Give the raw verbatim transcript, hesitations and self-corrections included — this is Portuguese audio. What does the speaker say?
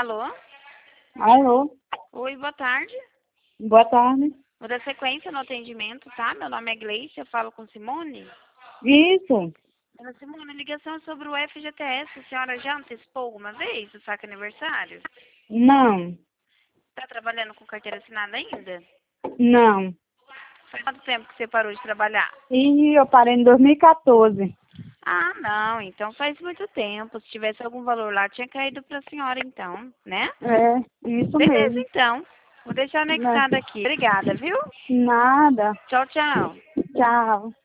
Alô? Alô? Oi, boa tarde. Boa tarde. Vou dar sequência no atendimento, tá? Meu nome é Gleice, eu falo com Simone. Isso. Dona Simone, a ligação é sobre o F G T S. A senhora já antecipou alguma vez o saque aniversário? Não. Tá trabalhando com carteira assinada ainda? Não. Faz quanto tempo que você parou de trabalhar? E eu parei em dois mil e quatorze. Ah, não. Então faz muito tempo. Se tivesse algum valor lá, tinha caído pra senhora, então, né? É, isso Beleza, mesmo. então. Vou deixar Não. anexado aqui. Obrigada, viu? Nada. Tchau, tchau. Tchau.